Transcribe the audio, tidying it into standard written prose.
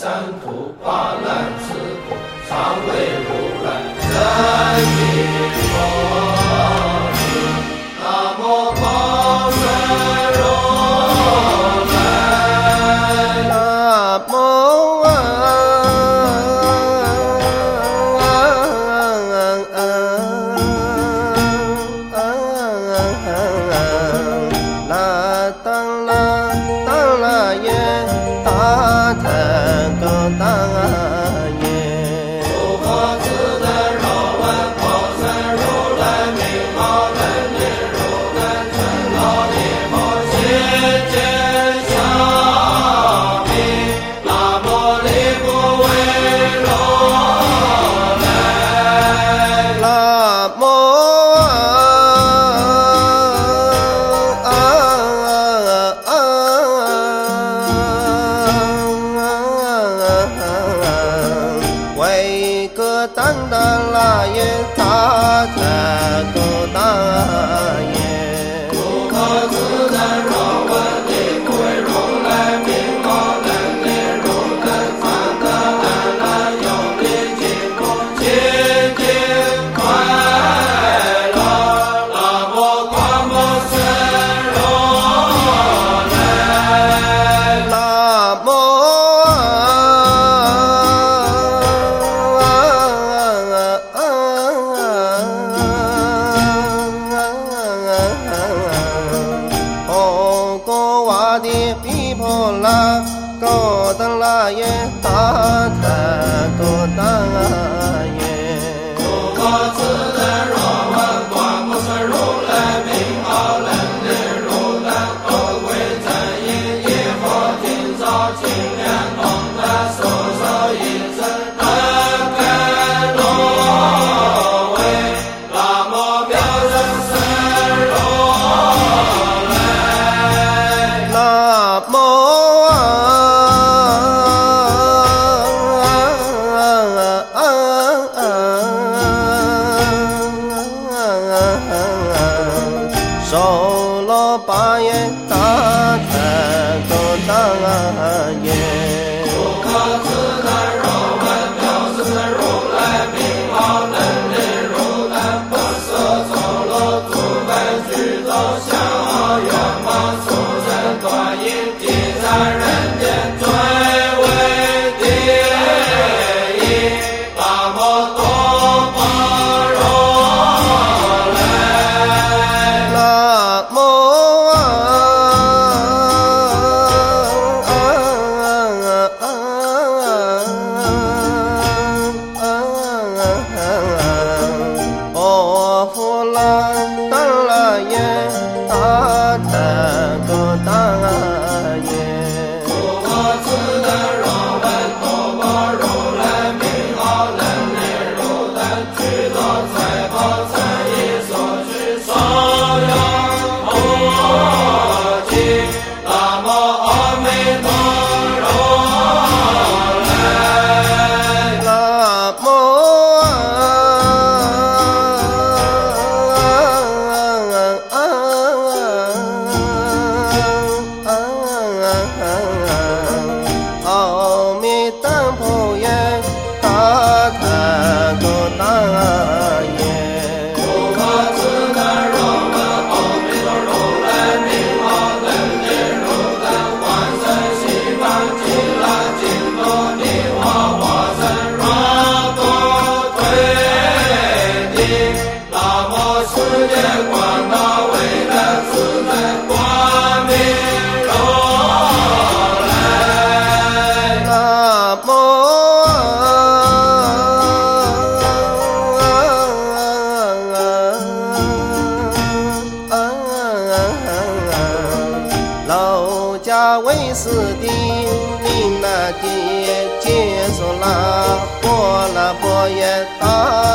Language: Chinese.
三途，法难自苦，常为如来真名佛名。南无报身如来， 南无当当拉耶他他个当耶， 不可自能若问你不为如来名号能力如等参得安乐有力进步清净快乐，南无广目身如来， 南无毗婆拉高当拉耶达他高当耶， 不可自能若问广目身如来名号能力如等不归真因业佛今早清凉功德所受因身能根罗为南无妙人身如来， 南无受罗巴耶达他个当耶， 不可自能若问妙智身如来名号能力如等不舍从罗诸本具足相好愿望殊胜断因地在人间最为第一，南无多般若来， 南无阿佛拉当拉耶达他个当耶， 不可自能若问多般如来名号能力如等具足财宝诚意所需所有无尽，南无阿弥陀如来， 南无阿弥陀佛耶达他个当耶， 不可自能若问阿弥陀如来名号能力如等观身西方极乐净土尼华化身若多退地，南无世界广大为的自在光明如来， 南无老家为师的你那的接受啦，波啦波耶达